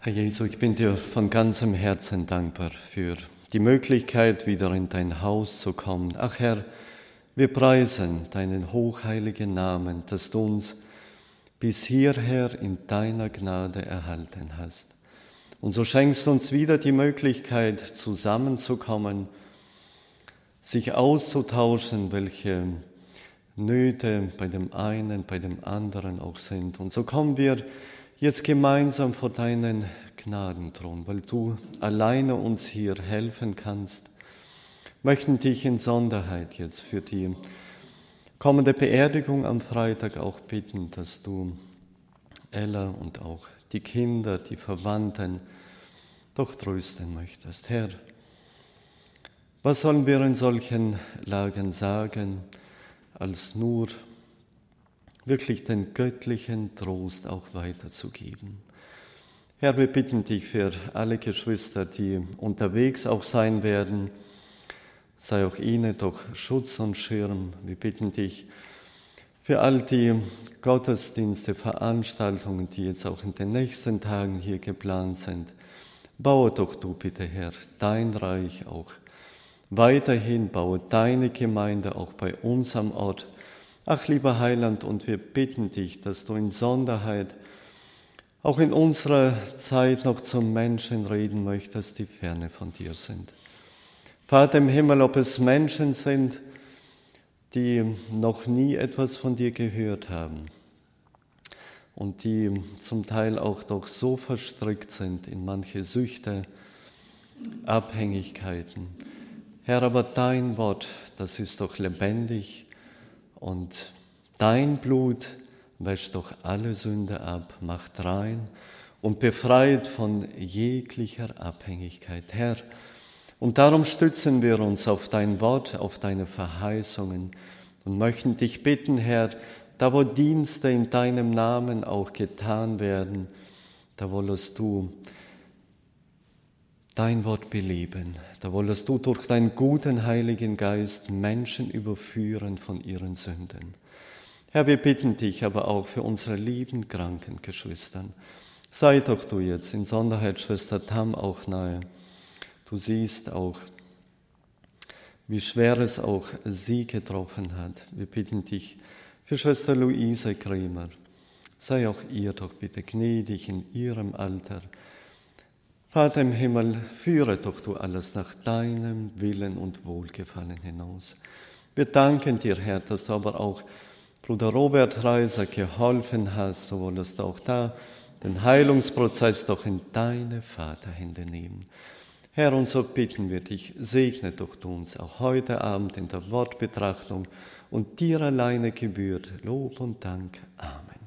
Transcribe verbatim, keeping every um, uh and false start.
Herr Jesu, ich bin dir von ganzem Herzen dankbar für die Möglichkeit, wieder in dein Haus zu kommen. Ach Herr, wir preisen deinen hochheiligen Namen, dass du uns bis hierher in deiner Gnade erhalten hast. Und so schenkst du uns wieder die Möglichkeit, zusammenzukommen, sich auszutauschen, welche Nöte bei dem einen, bei dem anderen auch sind. Und so kommen wir jetzt gemeinsam vor deinen Gnadenthron, weil du alleine uns hier helfen kannst, möchten dich in Sonderheit jetzt für die kommende Beerdigung am Freitag auch bitten, dass du Ella und auch die Kinder, die Verwandten doch trösten möchtest. Herr, was sollen wir in solchen Lagen sagen, als nur wirklich den göttlichen Trost auch weiterzugeben. Herr, wir bitten dich für alle Geschwister, die unterwegs auch sein werden, sei auch ihnen doch Schutz und Schirm. Wir bitten dich für all die Gottesdienste, Veranstaltungen, die jetzt auch in den nächsten Tagen hier geplant sind. Baue doch du bitte, Herr, dein Reich auch weiterhin, baue deine Gemeinde auch bei uns am Ort. Ach, lieber Heiland, und wir bitten dich, dass du in Sonderheit auch in unserer Zeit noch zu Menschen reden möchtest, die ferne von dir sind. Vater im Himmel, ob es Menschen sind, die noch nie etwas von dir gehört haben und die zum Teil auch doch so verstrickt sind in manche Süchte, Abhängigkeiten. Herr, aber dein Wort, das ist doch lebendig, und dein Blut wäscht doch alle Sünde ab, macht rein und befreit von jeglicher Abhängigkeit. Herr, und darum stützen wir uns auf dein Wort, auf deine Verheißungen und möchten dich bitten, Herr, da wo Dienste in deinem Namen auch getan werden, da wollest du dein Wort beleben. Da wollest du durch deinen guten Heiligen Geist Menschen überführen von ihren Sünden. Herr, wir bitten dich aber auch für unsere lieben kranken Geschwister. Sei doch du jetzt in Sonderheit Schwester Tam auch nahe. Du siehst auch, wie schwer es auch sie getroffen hat. Wir bitten dich für Schwester Luise Kremer. Sei auch ihr doch bitte gnädig in ihrem Alter. Vater im Himmel, führe doch du alles nach deinem Willen und Wohlgefallen hinaus. Wir danken dir, Herr, dass du aber auch Bruder Robert Reiser geholfen hast, so wolltest du auch da den Heilungsprozess doch in deine Vaterhände nehmen. Herr, und so bitten wir dich, segne doch du uns auch heute Abend in der Wortbetrachtung, und dir alleine gebührt Lob und Dank. Amen.